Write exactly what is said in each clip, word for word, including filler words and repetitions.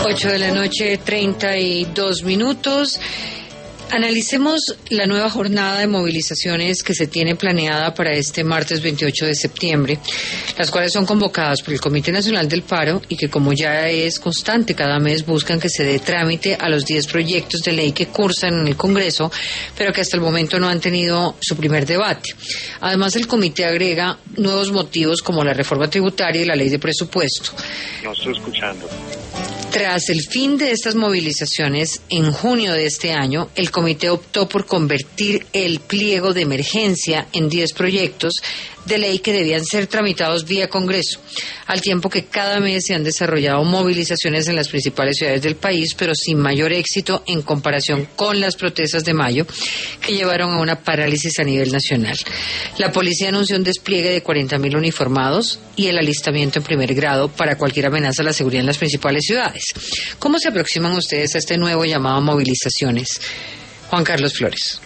ocho de la noche, treinta y dos minutos. Analicemos la nueva jornada de movilizaciones que se tiene planeada para este martes veintiocho de septiembre, las cuales son convocadas por el Comité Nacional del Paro y que, como ya es constante, cada mes buscan que se dé trámite a los diez proyectos de ley que cursan en el Congreso, pero que hasta el momento no han tenido su primer debate. Además, el comité agrega nuevos motivos como la reforma tributaria y la ley de presupuesto. No estoy escuchando. Tras el fin de estas movilizaciones, en junio de este año, el comité optó por convertir el pliego de emergencia en diez proyectos de ley que debían ser tramitados vía Congreso, al tiempo que cada mes se han desarrollado movilizaciones en las principales ciudades del país, pero sin mayor éxito en comparación con las protestas de mayo, que llevaron a una parálisis a nivel nacional. La policía anunció un despliegue de cuarenta mil uniformados y el alistamiento en primer grado para cualquier amenaza a la seguridad en las principales ciudades. ¿Cómo se aproximan ustedes a este nuevo llamado a movilizaciones? Juan Carlos Flores.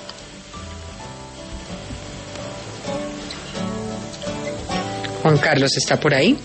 Juan Carlos, ¿está por ahí?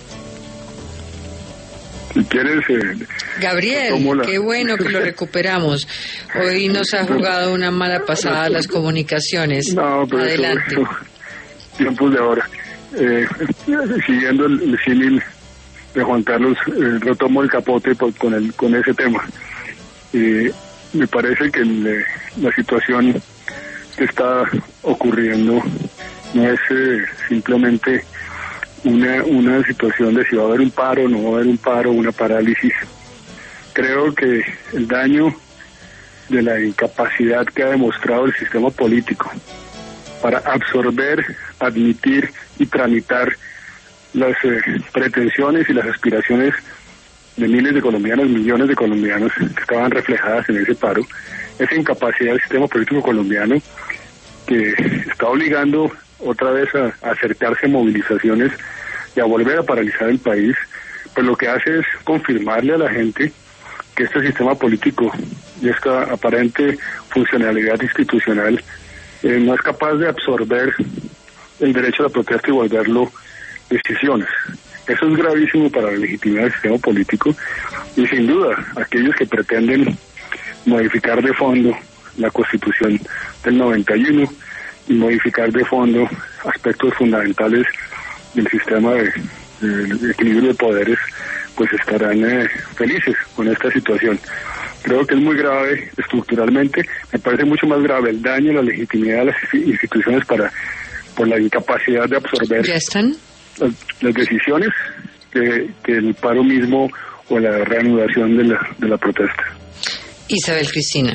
Si quieres... Eh, Gabriel, la... qué bueno que lo recuperamos. Hoy nos ha jugado una mala pasada las comunicaciones. No, pero adelante. Eso, tiempos de ahora. Eh, siguiendo el, el símil de Juan Carlos, eh, retomo el capote por, con el con ese tema. Eh, me parece que el, la situación que está ocurriendo no es eh, simplemente una una situación de si va a haber un paro, no va a haber un paro, una parálisis. Creo que el daño de la incapacidad que ha demostrado el sistema político para absorber, admitir y tramitar las eh, pretensiones y las aspiraciones de miles de colombianos, millones de colombianos que estaban reflejadas en ese paro, esa incapacidad del sistema político colombiano que está obligando otra vez a, a acercarse a movilizaciones y a volver a paralizar el país, pues lo que hace es confirmarle a la gente que este sistema político y esta aparente funcionalidad institucional eh, no es capaz de absorber el derecho a la protesta y volverlo decisiones. Eso es gravísimo para la legitimidad del sistema político y sin duda aquellos que pretenden modificar de fondo la Constitución del noventa y uno y modificar de fondo aspectos fundamentales del sistema de, de equilibrio de poderes, pues estarán eh, felices con esta situación. Creo que es muy grave estructuralmente, me parece mucho más grave el daño a la legitimidad de las instituciones para por la incapacidad de absorber ¿Ya están? Las, las decisiones que, que el paro mismo o la reanudación de la, de la protesta. Isabel Cristina.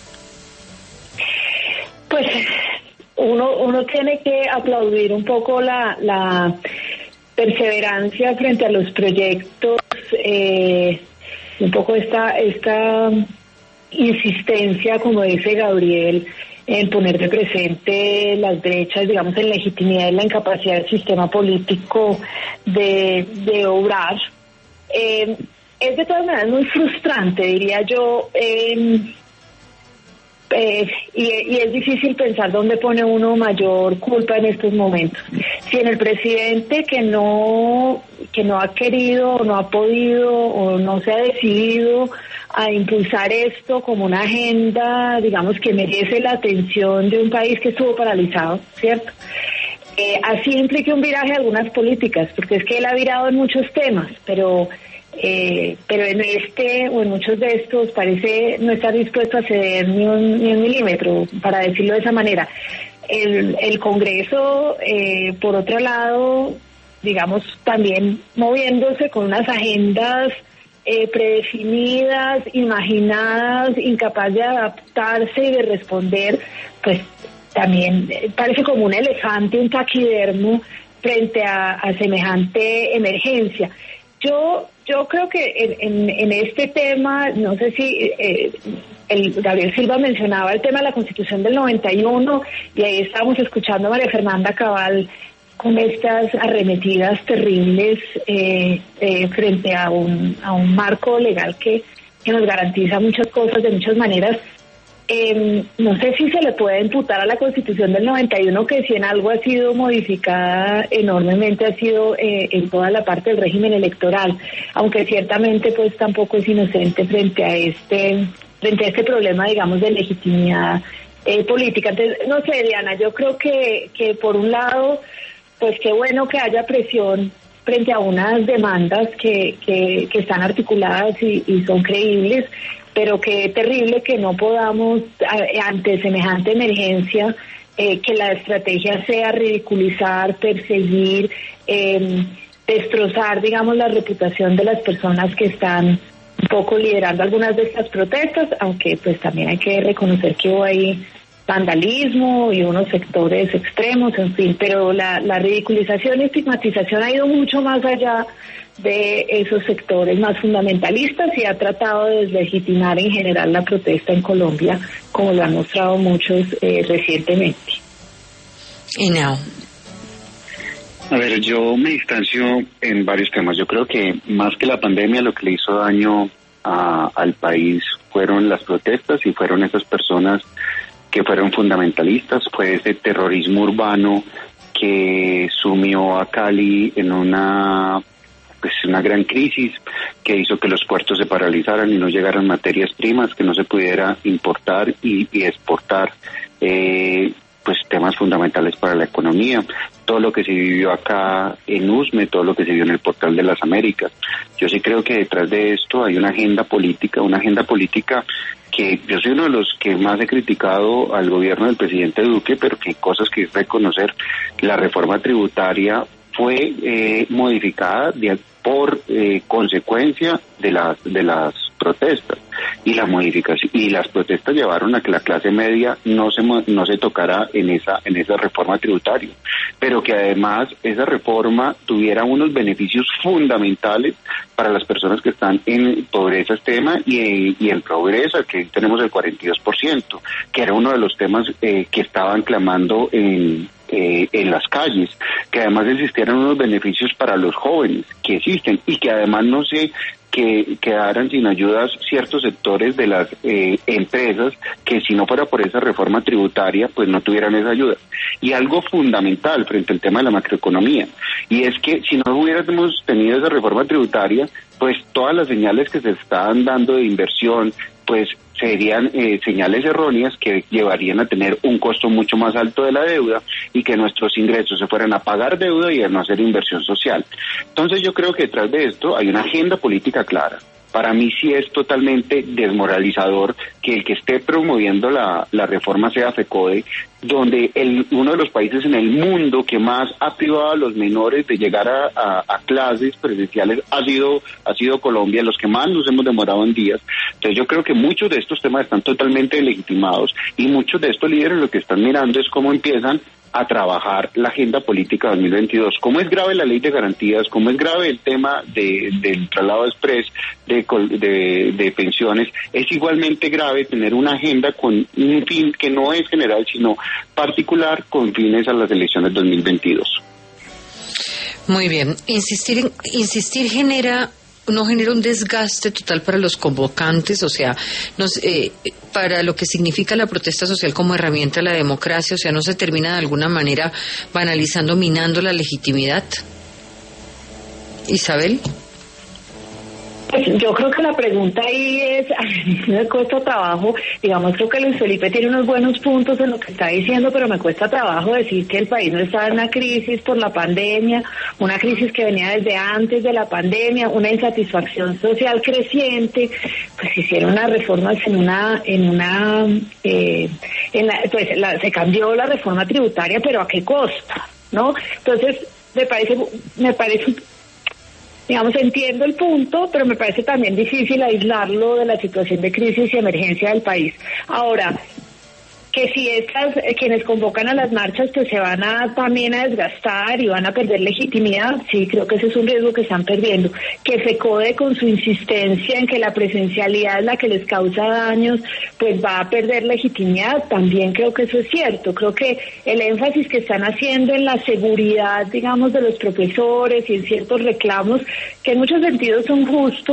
Pues uno uno tiene que aplaudir un poco la, la perseverancia frente a los proyectos, eh, un poco esta esta insistencia, como dice Gabriel, en poner de presente las brechas, digamos, en legitimidad y la incapacidad del sistema político de, de obrar. Eh, es de todas maneras muy frustrante, diría yo, eh, eh, y, y es difícil pensar dónde pone uno mayor culpa en estos momentos. Si en el presidente que no que no ha querido o no ha podido o no se ha decidido a impulsar esto como una agenda, digamos, que merece la atención de un país que estuvo paralizado, ¿cierto? Eh, así implique un viraje de algunas políticas, porque es que él ha virado en muchos temas, pero eh, pero en este o en muchos de estos parece no estar dispuesto a ceder ni un, ni un milímetro, para decirlo de esa manera. El, el Congreso, eh, por otro lado, digamos, también moviéndose con unas agendas eh, predefinidas, imaginadas, incapaz de adaptarse y de responder, pues también eh, parece como un elefante, un taquidermo frente a, a semejante emergencia. Yo yo creo que en, en, en este tema, no sé si eh, el Gabriel Silva mencionaba el tema de la Constitución del noventa y uno, y ahí estábamos escuchando a María Fernanda Cabal con estas arremetidas terribles eh, eh, frente a un a un marco legal que, que nos garantiza muchas cosas de muchas maneras, Eh, no sé si se le puede imputar a la Constitución del noventa y uno, que si en algo ha sido modificada enormemente ha sido eh, en toda la parte del régimen electoral, aunque ciertamente pues tampoco es inocente frente a este frente a este problema, digamos, de legitimidad eh, política. Entonces, no sé, Diana, yo creo que que por un lado, pues qué bueno que haya presión frente a unas demandas que que, que están articuladas y, y son creíbles, pero qué terrible que no podamos, ante semejante emergencia, eh, que la estrategia sea ridiculizar, perseguir, eh, destrozar, digamos, la reputación de las personas que están un poco liderando algunas de estas protestas, aunque pues también hay que reconocer que hubo ahí vandalismo y unos sectores extremos, en fin, pero la, la ridiculización y estigmatización ha ido mucho más allá de esos sectores más fundamentalistas y ha tratado de deslegitimar en general la protesta en Colombia, como lo han mostrado muchos eh, recientemente. Y now. A ver, yo me distancio en varios temas. Yo creo que más que la pandemia, lo que le hizo daño a, al país fueron las protestas y fueron esas personas que fueron fundamentalistas, fue ese terrorismo urbano que sumió a Cali en una pues una gran crisis, que hizo que los puertos se paralizaran y no llegaran materias primas, que no se pudiera importar y, y exportar eh, pues temas fundamentales para la economía. Todo lo que se vivió acá en USME, todo lo que se vio en el Portal de las Américas. Yo sí creo que detrás de esto hay una agenda política, una agenda política que yo soy uno de los que más he criticado al gobierno del presidente Duque, pero que hay cosas que reconocer. La reforma tributaria fue eh, modificada de, por eh, consecuencia de las de las protestas, y la modificación y las protestas llevaron a que la clase media no se no se tocara en esa en esa reforma tributaria, pero que además esa reforma tuviera unos beneficios fundamentales para las personas que están en pobreza extrema y, y en pobreza, que tenemos el cuarenta y dos por ciento, que era uno de los temas eh, que estaban clamando en Eh, en las calles, que además existieran unos beneficios para los jóvenes, que existen, y que además no se que quedaran sin ayudas ciertos sectores de las eh, empresas que si no fuera por esa reforma tributaria pues no tuvieran esa ayuda. Y algo fundamental frente al tema de la macroeconomía, y es que si no hubiéramos tenido esa reforma tributaria, pues todas las señales que se estaban dando de inversión pues serían eh, señales erróneas que llevarían a tener un costo mucho más alto de la deuda y que nuestros ingresos se fueran a pagar deuda y a no hacer inversión social. Entonces yo creo que detrás de esto hay una agenda política clara. Para mí sí es totalmente desmoralizador que el que esté promoviendo la, la reforma sea FECODE, donde el, uno de los países en el mundo que más ha privado a los menores de llegar a, a, a clases presenciales ha sido ha sido Colombia, los que más nos hemos demorado en días. Entonces yo creo que muchos de estos temas están totalmente legitimados y muchos de estos líderes lo que están mirando es cómo empiezan a trabajar la agenda política dos mil veintidós. ¿Cómo es grave la ley de garantías? ¿Cómo es grave el tema de, del traslado express de, de, de pensiones? Es igualmente grave tener una agenda con un fin que no es general, sino particular, con fines a las elecciones dos mil veintidós. Muy bien. Insistir, insistir genera... no genera un desgaste total para los convocantes, o sea, nos, eh, para lo que significa la protesta social como herramienta de la democracia, o sea, no se termina de alguna manera banalizando, minando la legitimidad. Isabel. Yo creo que la pregunta ahí es, a mí me cuesta trabajo, digamos, creo que Luis Felipe tiene unos buenos puntos en lo que está diciendo, pero me cuesta trabajo decir que el país no está en una crisis por la pandemia, una crisis que venía desde antes de la pandemia, una insatisfacción social creciente. Pues hicieron unas reformas en una, en una, eh, en la, pues la, se cambió la reforma tributaria, pero ¿a qué costa? ¿No? Entonces, me parece, me parece digamos, entiendo el punto, pero me parece también difícil aislarlo de la situación de crisis y emergencia del país. Ahora, que si estas, eh, quienes convocan a las marchas, pues se van a también a desgastar y van a perder legitimidad, sí, creo que ese es un riesgo que están perdiendo. Que FECODE, con su insistencia en que la presencialidad es la que les causa daños, pues va a perder legitimidad, también creo que eso es cierto. Creo que el énfasis que están haciendo en la seguridad, digamos, de los profesores y en ciertos reclamos, que en muchos sentidos son justos,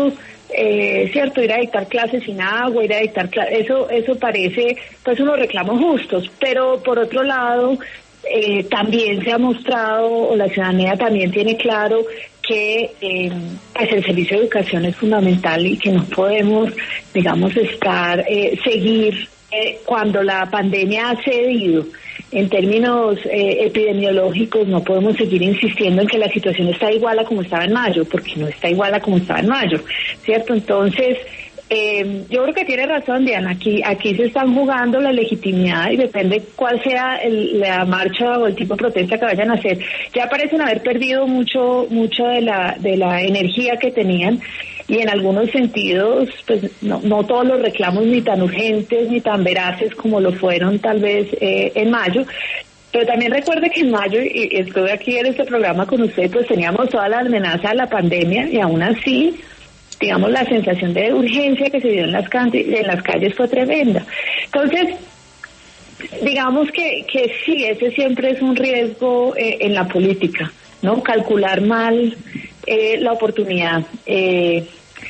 eh, cierto, ir a dictar clases sin agua, ir a dictar clases, eso, eso parece pues unos reclamos justos, pero por otro lado, eh, también se ha mostrado, o la ciudadanía también tiene claro que eh, pues el servicio de educación es fundamental y que no podemos, digamos, estar, eh, seguir eh, cuando la pandemia ha cedido. En términos eh, epidemiológicos no podemos seguir insistiendo en que la situación está igual a como estaba en mayo, porque no está igual a como estaba en mayo, ¿cierto? Entonces, eh, yo creo que tiene razón, Diana, aquí aquí se están jugando la legitimidad y depende cuál sea el, la marcha o el tipo de protesta que vayan a hacer. Ya parecen haber perdido mucho mucho de la de la energía que tenían y en algunos sentidos, pues no, no todos los reclamos ni tan urgentes ni tan veraces como lo fueron tal vez eh, en mayo. Pero también recuerde que en mayo, y estuve aquí en este programa con usted, pues teníamos toda la amenaza de la pandemia y aún así, digamos, la sensación de urgencia que se dio en las, en las calles fue tremenda. Entonces, digamos que, que sí, ese siempre es un riesgo eh, en la política, ¿no? Calcular mal eh, la oportunidad. Eh,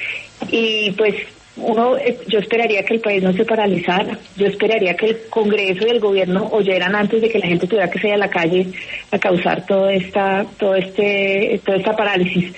y pues uno, eh, yo esperaría que el país no se paralizara, yo esperaría que el Congreso y el gobierno oyeran antes de que la gente tuviera que salir a la calle a causar toda esta, todo este, toda esta parálisis.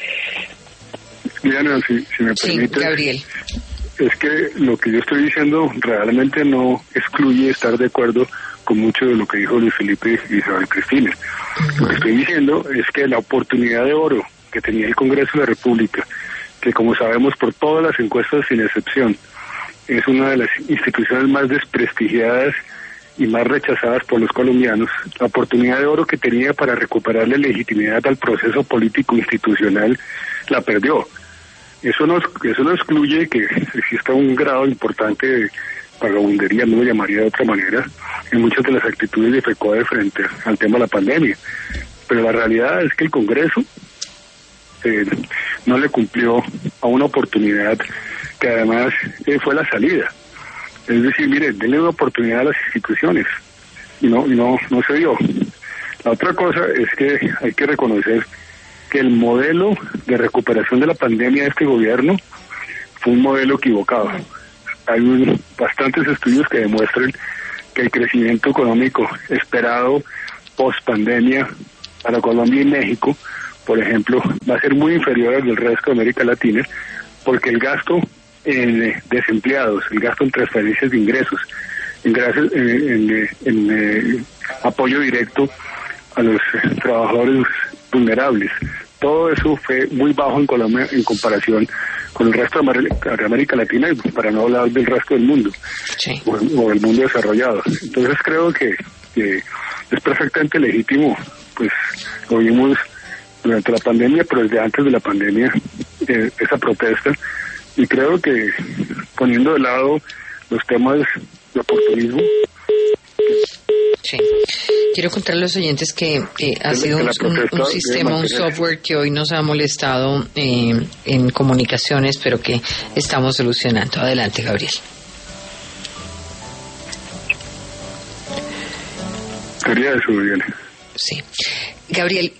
Diana, si, si me permite, sí, Gabriel. Es que lo que yo estoy diciendo realmente no excluye estar de acuerdo con mucho de lo que dijo Luis Felipe y Isabel Cristina. Uh-huh. Lo que estoy diciendo es que la oportunidad de oro que tenía el Congreso de la República, que como sabemos por todas las encuestas sin excepción, es una de las instituciones más desprestigiadas y más rechazadas por los colombianos, la oportunidad de oro que tenía para recuperarle legitimidad al proceso político institucional, la perdió. Eso no, eso no excluye que exista un grado importante de vagabundería, no lo llamaría de otra manera, en muchas de las actitudes de FECODE frente al tema de la pandemia. Pero la realidad es que el Congreso eh, no le cumplió a una oportunidad que además eh, fue la salida. Es decir, mire, denle una oportunidad a las instituciones y no, y no, no se dio. La otra cosa es que hay que reconocer que el modelo de recuperación de la pandemia de este gobierno fue un modelo equivocado. Hay un, bastantes estudios que demuestran que el crecimiento económico esperado post pandemia para Colombia y México, por ejemplo, va a ser muy inferior al del resto de América Latina, porque el gasto en desempleados, el gasto en transferencias de ingresos, en, gracias, en, en, en, en eh, apoyo directo a los eh, trabajadores vulnerables, todo eso fue muy bajo en Colombia en comparación con el resto de América Latina y para no hablar del resto del mundo, sí, o, o del mundo desarrollado. Entonces creo que, que es perfectamente legítimo, pues lo vimos durante la pandemia, pero desde antes de la pandemia, eh, esa protesta, y creo que poniendo de lado los temas de oportunismo. Sí. Quiero contarle a los oyentes que eh, ha sido un, un, un sistema, un software que hoy nos ha molestado eh, en comunicaciones, pero que estamos solucionando. Adelante, Gabriel. Sería eso, Gabriel. Sí. Gabriel,